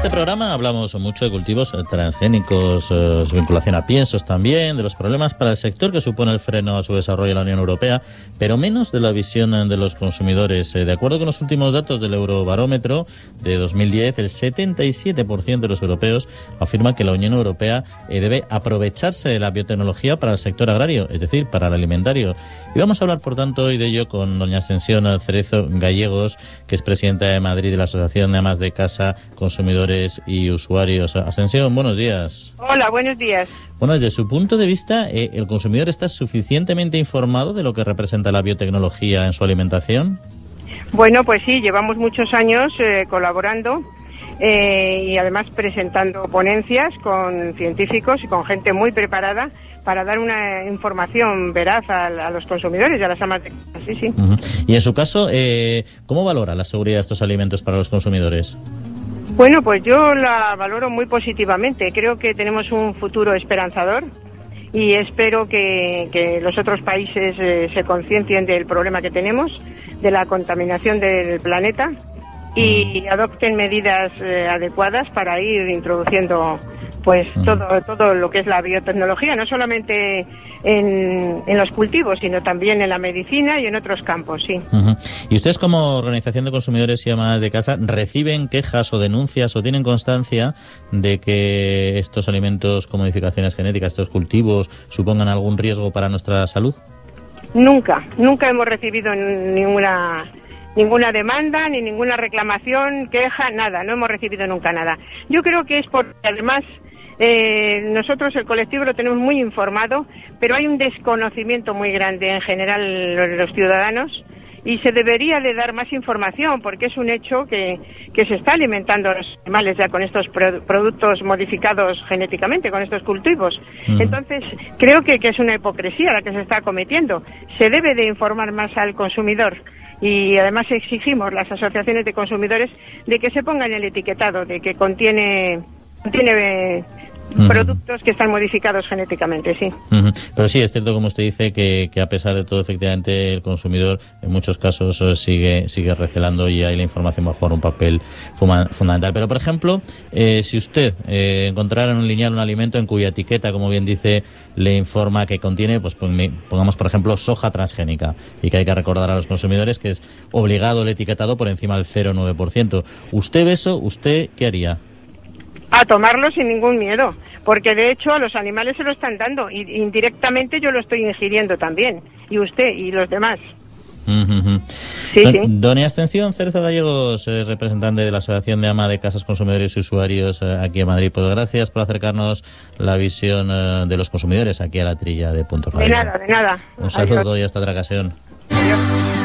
este programa hablamos mucho de cultivos transgénicos, su vinculación a piensos también, de los problemas para el sector que supone el freno a su desarrollo en la Unión Europea, pero menos de la visión de los consumidores. De acuerdo con los últimos datos del Eurobarómetro de 2010, el 77% de los europeos afirma que la Unión Europea debe aprovecharse de la biotecnología para el sector agrario, es decir, para el alimentario. Y vamos a hablar, por tanto, hoy de ello con doña Ascensión Cerezo Gallegos, que es presidenta de Madrid de la Asociación de Amas de Casa, Consumidores y Usuarios. Ascensión, buenos días. Hola, buenos días. Bueno, desde su punto de vista, ¿el consumidor está suficientemente informado de lo que representa la biotecnología en su alimentación? Bueno, pues sí, llevamos muchos años colaborando y además presentando ponencias con científicos y con gente muy preparada para dar una información veraz a los consumidores y a las amas de casa. Sí, sí. Uh-huh. Y en su caso, ¿cómo valora la seguridad de estos alimentos para los consumidores? Bueno, pues yo la valoro muy positivamente. Creo que tenemos un futuro esperanzador y espero que los otros países se conciencien del problema que tenemos, de la contaminación del planeta y adopten medidas adecuadas para ir introduciendo pues todo lo que es la biotecnología, no solamente en los cultivos, sino también en la medicina y en otros campos, sí. Uh-huh. ¿Y ustedes, como organización de consumidores y amas de casa, reciben quejas o denuncias o tienen constancia de que estos alimentos con modificaciones genéticas, estos cultivos, supongan algún riesgo para nuestra salud? Nunca hemos recibido ninguna demanda, ni ninguna reclamación, queja, nada, no hemos recibido nunca nada. Yo creo que es porque además nosotros el colectivo lo tenemos muy informado, pero hay un desconocimiento muy grande en general de los ciudadanos y se debería de dar más información porque es un hecho que se está alimentando a los animales ya con estos productos modificados genéticamente, con estos cultivos. Entonces creo que es una hipocresía la que se está cometiendo. Se debe de informar más al consumidor. Y además exigimos las asociaciones de consumidores de que se pongan el etiquetado de que contiene productos que están modificados genéticamente, sí. Pero sí, es cierto, como usted dice, que a pesar de todo, efectivamente, el consumidor en muchos casos sigue recelando y ahí la información va a jugar un papel fundamental. Pero, por ejemplo, si usted encontrara en un lineal un alimento en cuya etiqueta, como bien dice, le informa que contiene, pues pongamos, por ejemplo, soja transgénica, y que hay que recordar a los consumidores que es obligado el etiquetado por encima del 0,9%. ¿Usted ve eso? ¿Usted qué haría? A tomarlo sin ningún miedo, porque de hecho a los animales se lo están dando y indirectamente yo lo estoy ingiriendo también, y usted y los demás. Sí, sí. Doña Ascensión Cerezo Gallegos, representante de la Asociación de Amas de Casas, Consumidores y Usuarios aquí en Madrid, pues gracias por acercarnos la visión de los consumidores aquí a la trilla de Punto Radio. De nada. Un saludo y hasta otra ocasión. Adiós.